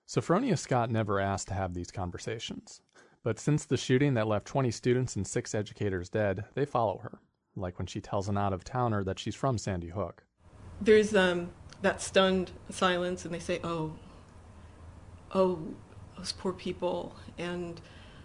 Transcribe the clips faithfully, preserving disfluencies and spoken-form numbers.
Sophronia Scott never asked to have these conversations. But since the shooting that left twenty students and six educators dead, they follow her, like when she tells an out-of-towner that she's from Sandy Hook. There's um, that stunned silence, and they say, oh, oh, those poor people, and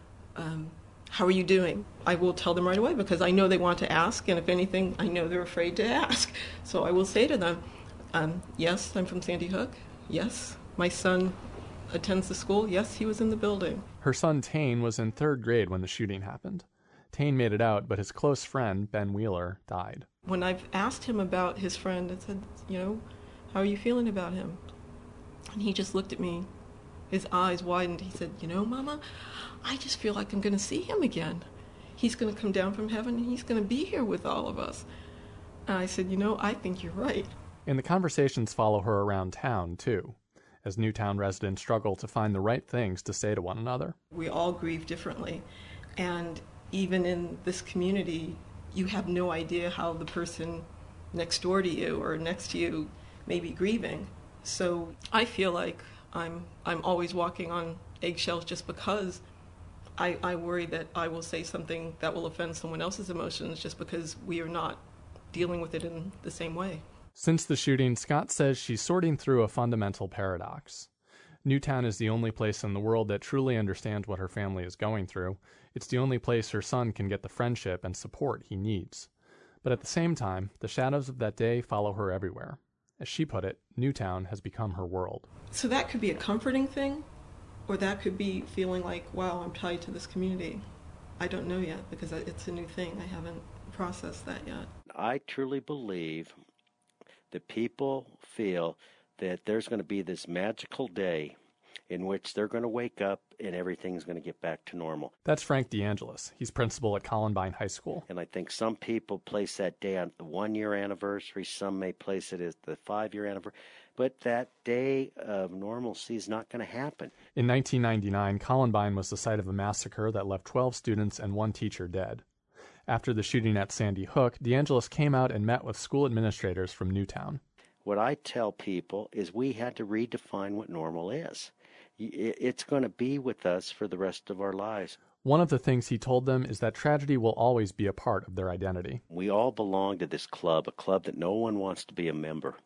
um, how are you doing? I will tell them right away because I know they want to ask, and if anything, I know they're afraid to ask. So I will say to them, um, yes, I'm from Sandy Hook. Yes, my son attends the school. Yes, he was in the building. Her son Tane was in third grade when the shooting happened. Tane made it out, but his close friend, Ben Wheeler, died. When I've asked him about his friend, I said, you know, how are you feeling about him? And he just looked at me. His eyes widened. He said, you know, Mama, I just feel like I'm going to see him again. He's going to come down from heaven, and he's going to be here with all of us. And I said, you know, I think you're right. And the conversations follow her around town, too, as Newtown residents struggle to find the right things to say to one another. We all grieve differently, and even in this community, you have no idea how the person next door to you or next to you may be grieving. So I feel like I'm I'm always walking on eggshells just because I, I worry that I will say something that will offend someone else's emotions just because we are not dealing with it in the same way. Since the shooting, Scott says she's sorting through a fundamental paradox. Newtown is the only place in the world that truly understands what her family is going through. It's the only place her son can get the friendship and support he needs. But at the same time, the shadows of that day follow her everywhere. As she put it, Newtown has become her world. So that could be a comforting thing, or that could be feeling like, wow, I'm tied to this community. I don't know yet because it's a new thing. I haven't processed that yet. I truly believe that people feel that there's going to be this magical day in which they're going to wake up and everything's going to get back to normal. That's Frank DeAngelis. He's principal at Columbine High School. And I think some people place that day on the one-year anniversary. Some may place it as the five-year anniversary. But that day of normalcy is not going to happen. In nineteen ninety-nine, Columbine was the site of a massacre that left twelve students and one teacher dead. After the shooting at Sandy Hook, DeAngelis came out and met with school administrators from Newtown. What I tell people is we had to redefine what normal is. It's going to be with us for the rest of our lives. One of the things he told them is that tragedy will always be a part of their identity. We all belong to this club, a club that no one wants to be a member.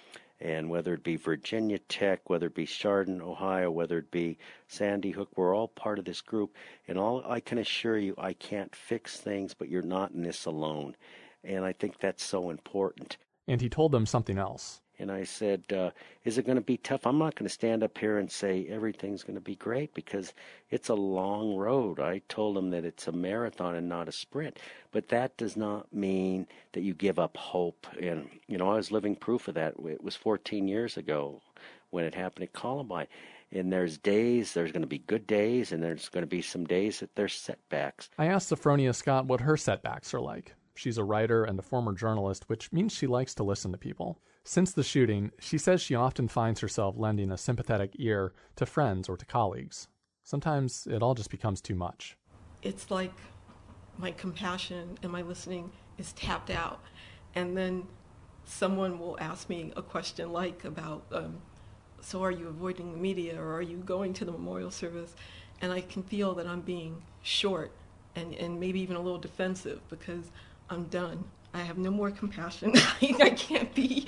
And whether it be Virginia Tech, whether it be Chardon, Ohio, whether it be Sandy Hook, we're all part of this group. And all I can assure you, I can't fix things, but you're not in this alone. And I think that's so important. And he told them something else. And I said, uh, is it going to be tough? I'm not going to stand up here and say everything's going to be great because it's a long road. I told him that it's a marathon and not a sprint. But that does not mean that you give up hope. And, you know, I was living proof of that. It was fourteen years ago when it happened at Columbine. And there's days, there's going to be good days, and there's going to be some days that there's setbacks. I asked Sophronia Scott what her setbacks are like. She's a writer and a former journalist, which means she likes to listen to people. Since the shooting, she says she often finds herself lending a sympathetic ear to friends or to colleagues. Sometimes it all just becomes too much. It's like my compassion and my listening is tapped out. And then someone will ask me a question like about, um, so are you avoiding the media or are you going to the memorial service? And I can feel that I'm being short and, and maybe even a little defensive because I'm done. I have no more compassion. I can't be,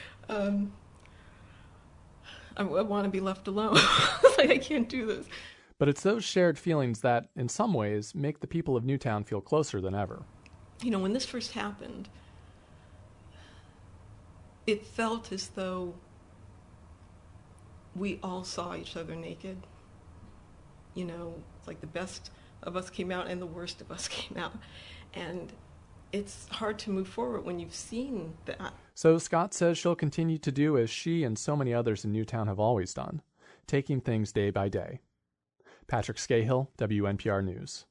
um, I, I want to be left alone. Like I can't do this. But it's those shared feelings that, in some ways, make the people of Newtown feel closer than ever. You know, when this first happened, it felt as though we all saw each other naked. You know, it's like the best of us came out and the worst of us came out. And it's hard to move forward when you've seen that. So Scott says she'll continue to do as she and so many others in Newtown have always done, taking things day by day. Patrick Scahill, W N P R News.